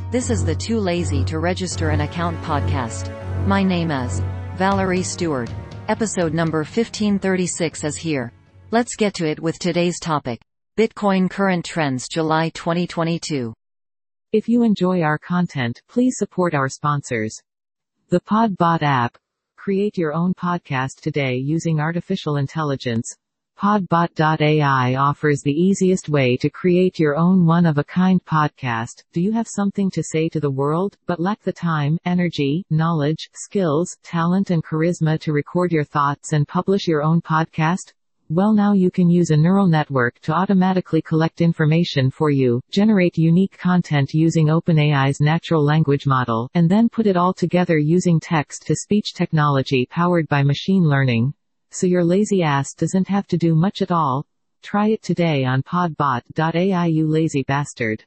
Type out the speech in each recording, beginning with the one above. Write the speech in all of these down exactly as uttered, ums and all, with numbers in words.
This is the Too Lazy to Register an Account podcast. My name is Valerie Stewart. Episode number fifteen thirty-six is here. Let's get to it with today's topic. Bitcoin Current Trends July twenty twenty-two. If you enjoy our content, please support our sponsors. The Podbot app. Create your own podcast today using artificial intelligence. Podbot dot A I offers the easiest way to create your own one-of-a-kind podcast. Do you have something to say to the world, but lack the time, energy, knowledge, skills, talent and charisma to record your thoughts and publish your own podcast? Well, now you can use a neural network to automatically collect information for you, generate unique content using OpenAI's natural language model, and then put it all together using text-to-speech technology powered by machine learning. So your lazy ass doesn't have to do much at all. Try it today on Podbot dot A I, you lazy bastard.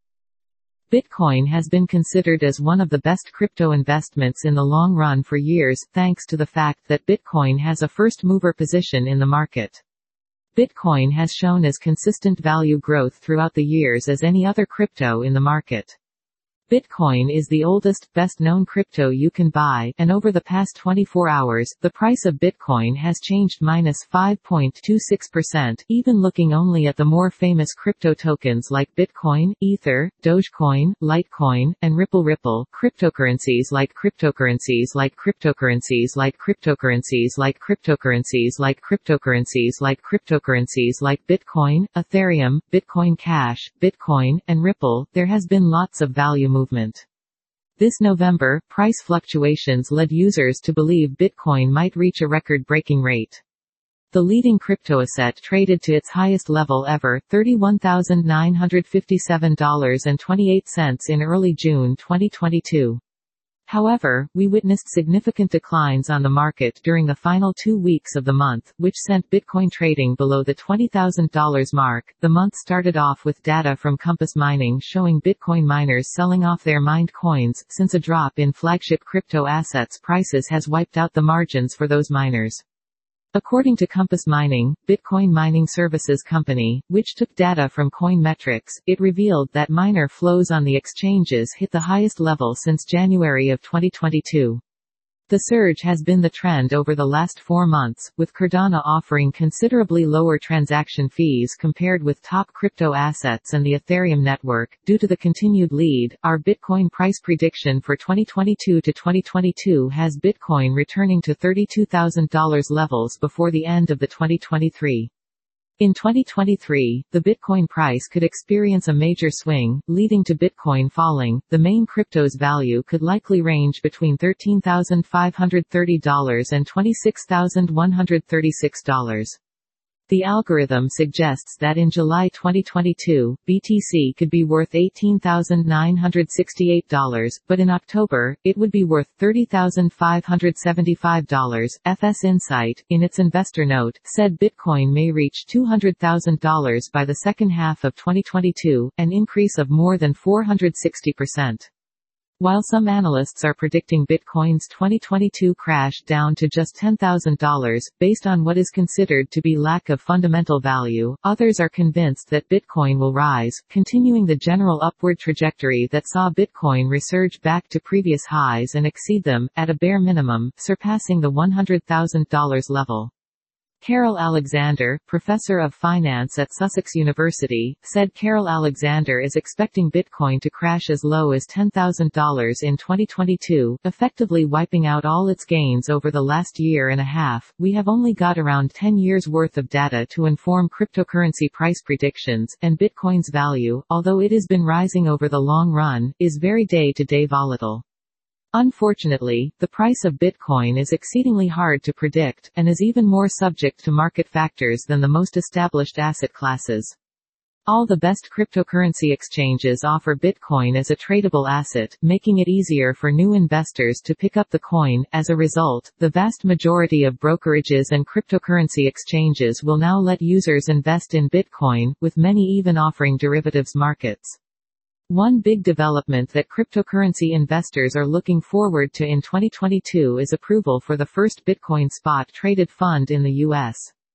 Bitcoin has been considered as one of the best crypto investments in the long run for years, thanks to the fact that Bitcoin has a first-mover position in the market. Bitcoin has shown as consistent value growth throughout the years as any other crypto in the market. Bitcoin is the oldest, best-known crypto you can buy, and over the past twenty-four hours, the price of Bitcoin has changed minus five point two six percent, even looking only at the more famous crypto tokens like Bitcoin, Ether, Dogecoin, Litecoin, and Ripple. Ripple, cryptocurrencies like cryptocurrencies like cryptocurrencies like cryptocurrencies like cryptocurrencies like cryptocurrencies like cryptocurrencies like Bitcoin, Ethereum, Bitcoin Cash, Bitcoin, and Ripple. There has been lots of value movement. This November, price fluctuations led users to believe Bitcoin might reach a record-breaking rate. The leading cryptoasset traded to its highest level ever, thirty-one thousand nine hundred fifty-seven dollars and twenty-eight cents in early June twenty twenty-two. However, we witnessed significant declines on the market during the final two weeks of the month, which sent Bitcoin trading below the twenty thousand dollars mark. The month started off with data from Compass Mining showing Bitcoin miners selling off their mined coins, since a drop in flagship crypto assets prices has wiped out the margins for those miners. According to Compass Mining, Bitcoin mining services company, which took data from Coinmetrics, it revealed that miner flows on the exchanges hit the highest level since January of twenty twenty-two. The surge has been the trend over the last four months, with Cardano offering considerably lower transaction fees compared with top crypto assets and the Ethereum network. Due to the continued lead, our Bitcoin price prediction for twenty twenty-two to twenty twenty-two has Bitcoin returning to thirty-two thousand dollars levels before the end of the twenty twenty-three. In twenty twenty-three, the Bitcoin price could experience a major swing, leading to Bitcoin falling. The main crypto's value could likely range between thirteen thousand five hundred thirty dollars and twenty-six thousand one hundred thirty-six dollars. The algorithm suggests that in July twenty twenty-two, B T C could be worth eighteen thousand nine hundred sixty-eight dollars, but in October, it would be worth thirty thousand five hundred seventy-five dollars. F S Insight, in its investor note, said Bitcoin may reach two hundred thousand dollars by the second half of twenty twenty-two, an increase of more than four hundred sixty percent. While some analysts are predicting Bitcoin's twenty twenty-two crash down to just ten thousand dollars, based on what is considered to be lack of fundamental value, others are convinced that Bitcoin will rise, continuing the general upward trajectory that saw Bitcoin resurge back to previous highs and exceed them, at a bare minimum, surpassing the one hundred thousand dollars level. Carol Alexander, professor of finance at Sussex University, said Carol Alexander is expecting Bitcoin to crash as low as ten thousand dollars in twenty twenty-two, effectively wiping out all its gains over the last year and a half. We have only got around ten years worth of data to inform cryptocurrency price predictions, and Bitcoin's value, although it has been rising over the long run, is very day-to-day volatile. Unfortunately, the price of Bitcoin is exceedingly hard to predict, and is even more subject to market factors than the most established asset classes. All the best cryptocurrency exchanges offer Bitcoin as a tradable asset, making it easier for new investors to pick up the coin. As a result, the vast majority of brokerages and cryptocurrency exchanges will now let users invest in Bitcoin, with many even offering derivatives markets. One big development that cryptocurrency investors are looking forward to in twenty twenty-two is approval for the first Bitcoin spot traded fund in the U S.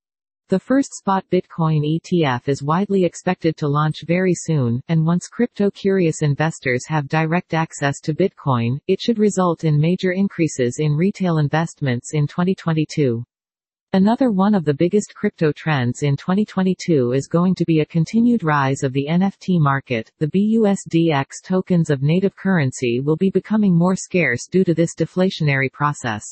The first spot Bitcoin E T F is widely expected to launch very soon, and once crypto-curious investors have direct access to Bitcoin, it should result in major increases in retail investments in twenty twenty-two. Another one of the biggest crypto trends in twenty twenty-two is going to be a continued rise of the N F T market. The B U S D X tokens of native currency will be becoming more scarce due to this deflationary process.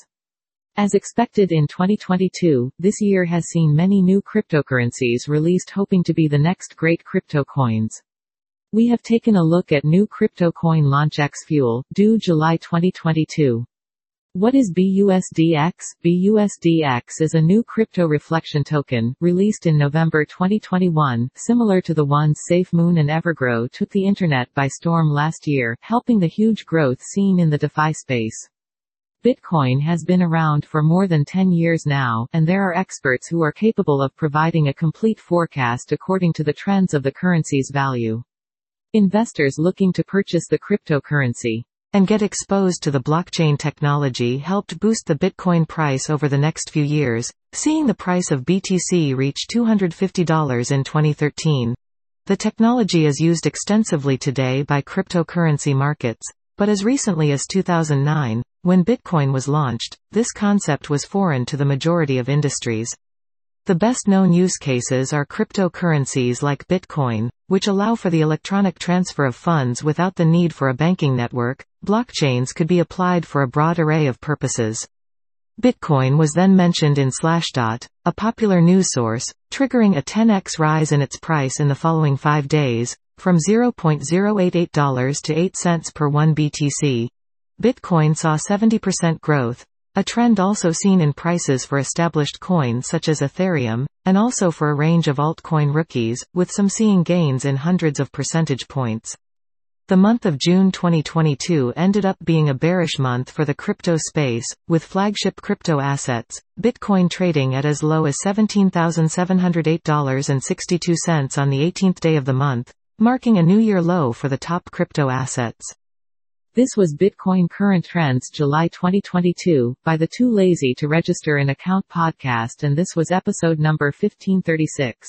As expected in twenty twenty-two, this year has seen many new cryptocurrencies released hoping to be the next great crypto coins. We have taken a look at new crypto coin launch X Fuel, due July twenty twenty-two. What is B U S D X? B U S D X is a new crypto reflection token, released in November twenty twenty-one, similar to the ones SafeMoon and Evergrow took the internet by storm last year, helping the huge growth seen in the DeFi space. Bitcoin has been around for more than ten years now, and there are experts who are capable of providing a complete forecast according to the trends of the currency's value. Investors looking to purchase the cryptocurrency and get exposed to the blockchain technology helped boost the Bitcoin price over the next few years, seeing the price of B T C reach two hundred fifty dollars in twenty thirteen. The technology is used extensively today by cryptocurrency markets, but as recently as two thousand nine, when Bitcoin was launched, this concept was foreign to the majority of industries. The best-known use cases are cryptocurrencies like Bitcoin, which allow for the electronic transfer of funds without the need for a banking network. Blockchains could be applied for a broad array of purposes. Bitcoin was then mentioned in Slashdot, a popular news source, triggering a ten x rise in its price in the following five days, from zero point zero eight eight dollars to eight cents per one B T C. Bitcoin saw seventy percent growth, a trend also seen in prices for established coins such as Ethereum, and also for a range of altcoin rookies, with some seeing gains in hundreds of percentage points. The month of June twenty twenty-two ended up being a bearish month for the crypto space, with flagship crypto assets, Bitcoin trading at as low as seventeen thousand seven hundred eight dollars and sixty-two cents on the eighteenth day of the month, marking a new year low for the top crypto assets. This was Bitcoin Current Trends July twenty twenty-two, by the Too Lazy to Register an Account podcast, and this was episode number fifteen thirty-six.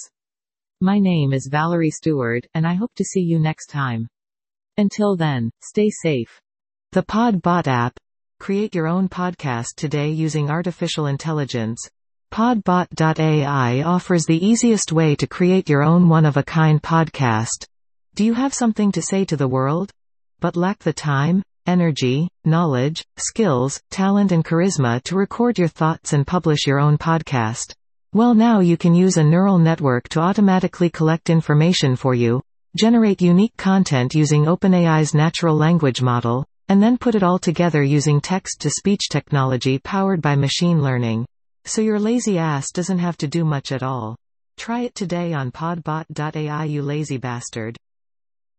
My name is Valerie Stewart, and I hope to see you next time. Until then, stay safe. The PodBot app. Create your own podcast today using artificial intelligence. PodBot dot A I offers the easiest way to create your own one-of-a-kind podcast. Do you have something to say to the world, but lack the time, energy, knowledge, skills, talent and charisma to record your thoughts and publish your own podcast? Well, now you can use a neural network to automatically collect information for you, generate unique content using OpenAI's natural language model, and then put it all together using text-to-speech technology powered by machine learning. So your lazy ass doesn't have to do much at all. Try it today on PodBot dot A I, you lazy bastard.